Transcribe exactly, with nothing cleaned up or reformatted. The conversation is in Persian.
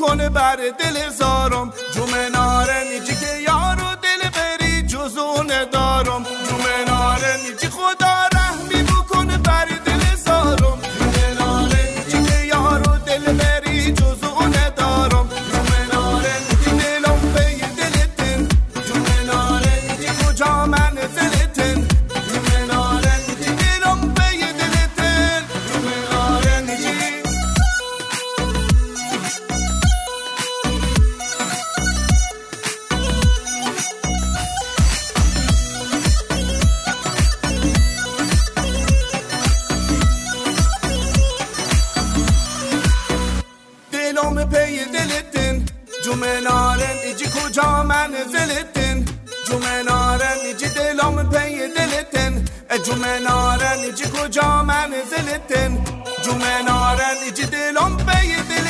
میکنه بر دل زارم جومناره نیجی که یارو دل بری جزونه دارم جومناره نیجی خدا رحمی بکنه بر دل زارم جومناره نیجی که یارو دل بری جزونه دارم جومناره نیجی دلم به دلتن جومناره نیجی کجا منزلتن جومناره نیجی دلم به دلتن جومناره نیجی دلم پی دلتن جومناره نیجی کجا منزلتن جومناره نیجی دلم پی دلتن جومناره نیجی کجا منزلتن جومناره نیجی دلم پی دلتن